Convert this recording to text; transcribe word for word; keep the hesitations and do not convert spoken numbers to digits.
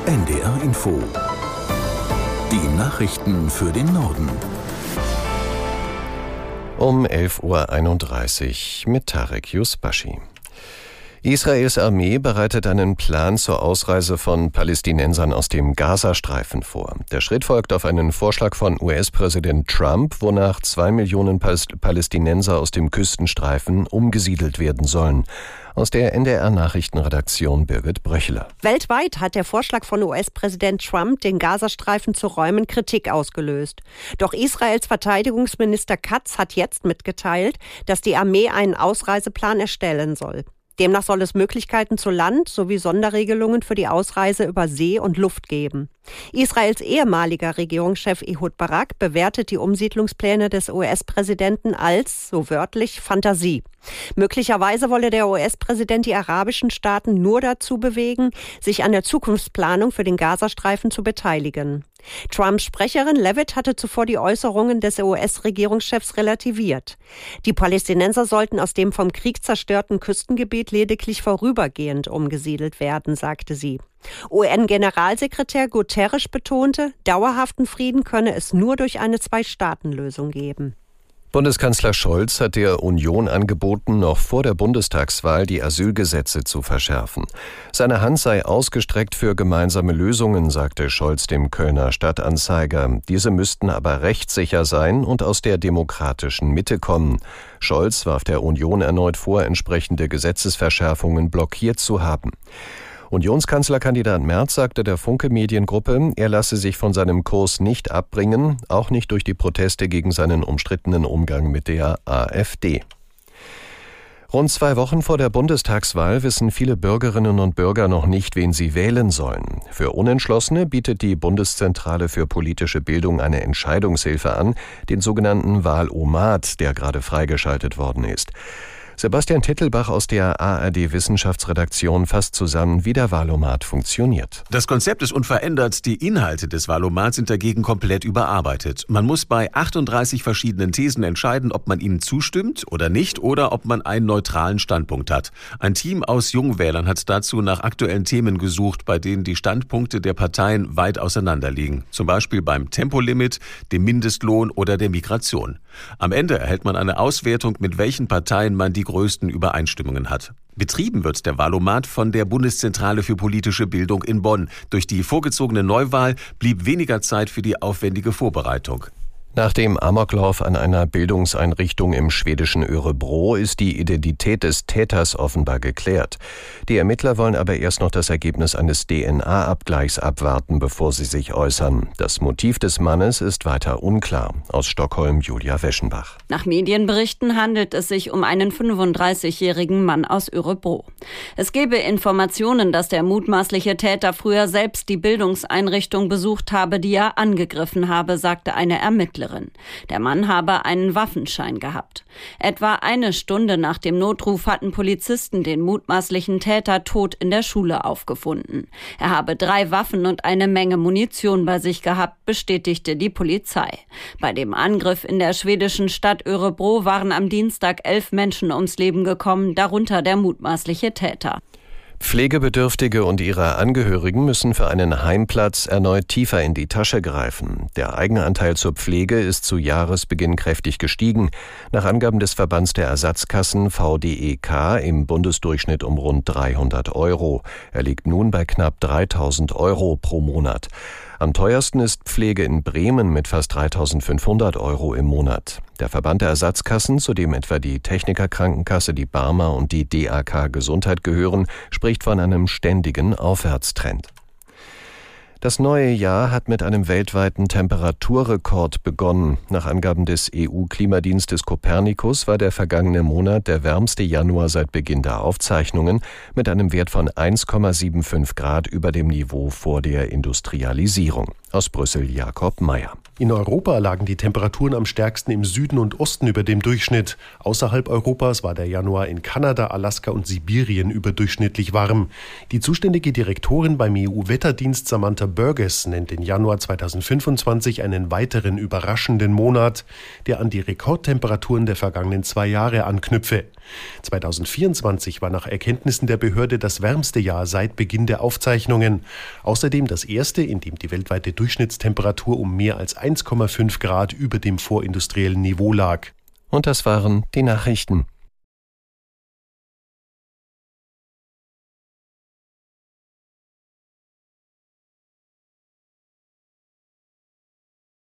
N D R Info. Die Nachrichten für den Norden. Um elf Uhr einunddreißig mit Tarek Yusbashi. Israels Armee bereitet einen Plan zur Ausreise von Palästinensern aus dem Gazastreifen vor. Der Schritt folgt auf einen Vorschlag von U S-Präsident Trump, wonach zwei Millionen Palästinenser aus dem Küstenstreifen umgesiedelt werden sollen. Aus der N D R-Nachrichtenredaktion Birgit Bröcheler. Weltweit hat der Vorschlag von U S-Präsident Trump, den Gazastreifen zu räumen, Kritik ausgelöst. Doch Israels Verteidigungsminister Katz hat jetzt mitgeteilt, dass die Armee einen Ausreiseplan erstellen soll. Demnach soll es Möglichkeiten zu Land sowie Sonderregelungen für die Ausreise über See und Luft geben. Israels ehemaliger Regierungschef Ehud Barak bewertet die Umsiedlungspläne des U S-Präsidenten als, so wörtlich, Fantasie. Möglicherweise wolle der U S-Präsident die arabischen Staaten nur dazu bewegen, sich an der Zukunftsplanung für den Gazastreifen zu beteiligen. Trumps Sprecherin Leavitt hatte zuvor die Äußerungen des U S-Regierungschefs relativiert. Die Palästinenser sollten aus dem vom Krieg zerstörten Küstengebiet lediglich vorübergehend umgesiedelt werden, sagte sie. U N-Generalsekretär Guterres betonte, dauerhaften Frieden könne es nur durch eine Zwei-Staaten-Lösung geben. Bundeskanzler Scholz hat der Union angeboten, noch vor der Bundestagswahl die Asylgesetze zu verschärfen. Seine Hand sei ausgestreckt für gemeinsame Lösungen, sagte Scholz dem Kölner Stadtanzeiger. Diese müssten aber rechtssicher sein und aus der demokratischen Mitte kommen. Scholz warf der Union erneut vor, entsprechende Gesetzesverschärfungen blockiert zu haben. Unionskanzlerkandidat Merz sagte der Funke-Mediengruppe, er lasse sich von seinem Kurs nicht abbringen, auch nicht durch die Proteste gegen seinen umstrittenen Umgang mit der AfD. Rund zwei Wochen vor der Bundestagswahl wissen viele Bürgerinnen und Bürger noch nicht, wen sie wählen sollen. Für Unentschlossene bietet die Bundeszentrale für politische Bildung eine Entscheidungshilfe an, den sogenannten Wahlomat, der gerade freigeschaltet worden ist. Sebastian Tittelbach aus der A R D-Wissenschaftsredaktion fasst zusammen, wie der Wahlomat funktioniert. Das Konzept ist unverändert, die Inhalte des Wahlomats sind dagegen komplett überarbeitet. Man muss bei achtunddreißig verschiedenen Thesen entscheiden, ob man ihnen zustimmt oder nicht oder ob man einen neutralen Standpunkt hat. Ein Team aus Jungwählern hat dazu nach aktuellen Themen gesucht, bei denen die Standpunkte der Parteien weit auseinanderliegen. Zum Beispiel beim Tempolimit, dem Mindestlohn oder der Migration. Am Ende erhält man eine Auswertung, mit welchen Parteien man die größten Übereinstimmungen hat. Betrieben wird der Wahlomat von der Bundeszentrale für politische Bildung in Bonn. Durch die vorgezogene Neuwahl blieb weniger Zeit für die aufwendige Vorbereitung. Nach dem Amoklauf an einer Bildungseinrichtung im schwedischen Örebro ist die Identität des Täters offenbar geklärt. Die Ermittler wollen aber erst noch das Ergebnis eines D N A-Abgleichs abwarten, bevor sie sich äußern. Das Motiv des Mannes ist weiter unklar. Aus Stockholm Julia Weschenbach. Nach Medienberichten handelt es sich um einen fünfunddreißigjährigen Mann aus Örebro. Es gebe Informationen, dass der mutmaßliche Täter früher selbst die Bildungseinrichtung besucht habe, die er angegriffen habe, sagte eine Ermittlerin. Der Mann habe einen Waffenschein gehabt. Etwa eine Stunde nach dem Notruf hatten Polizisten den mutmaßlichen Täter tot in der Schule aufgefunden. Er habe drei Waffen und eine Menge Munition bei sich gehabt, bestätigte die Polizei. Bei dem Angriff in der schwedischen Stadt Örebro waren am Dienstag elf Menschen ums Leben gekommen, darunter der mutmaßliche Täter. Pflegebedürftige und ihre Angehörigen müssen für einen Heimplatz erneut tiefer in die Tasche greifen. Der Eigenanteil zur Pflege ist zu Jahresbeginn kräftig gestiegen. Nach Angaben des Verbands der Ersatzkassen V D E K im Bundesdurchschnitt um rund dreihundert Euro. Er liegt nun bei knapp dreitausend Euro pro Monat. Am teuersten ist Pflege in Bremen mit fast dreitausendfünfhundert Euro im Monat. Der Verband der Ersatzkassen, zu dem etwa die Technikerkrankenkasse, die Barmer und die D A K Gesundheit gehören, spricht von einem ständigen Aufwärtstrend. Das neue Jahr hat mit einem weltweiten Temperaturrekord begonnen. Nach Angaben des E U-Klimadienstes Copernicus war der vergangene Monat der wärmste Januar seit Beginn der Aufzeichnungen mit einem Wert von eins Komma fünfundsiebzig Grad über dem Niveau vor der Industrialisierung. Aus Brüssel Jakob Meyer. In Europa lagen die Temperaturen am stärksten im Süden und Osten über dem Durchschnitt. Außerhalb Europas war der Januar in Kanada, Alaska und Sibirien überdurchschnittlich warm. Die zuständige Direktorin beim E U-Wetterdienst Samantha Burgess nennt den Januar zweitausendfünfundzwanzig einen weiteren überraschenden Monat, der an die Rekordtemperaturen der vergangenen zwei Jahre anknüpfe. zweitausendvierundzwanzig war nach Erkenntnissen der Behörde das wärmste Jahr seit Beginn der Aufzeichnungen. Außerdem das erste, in dem die weltweite Durchschnittstemperatur um mehr als eins Komma fünf Grad über dem vorindustriellen Niveau lag. Und das waren die Nachrichten.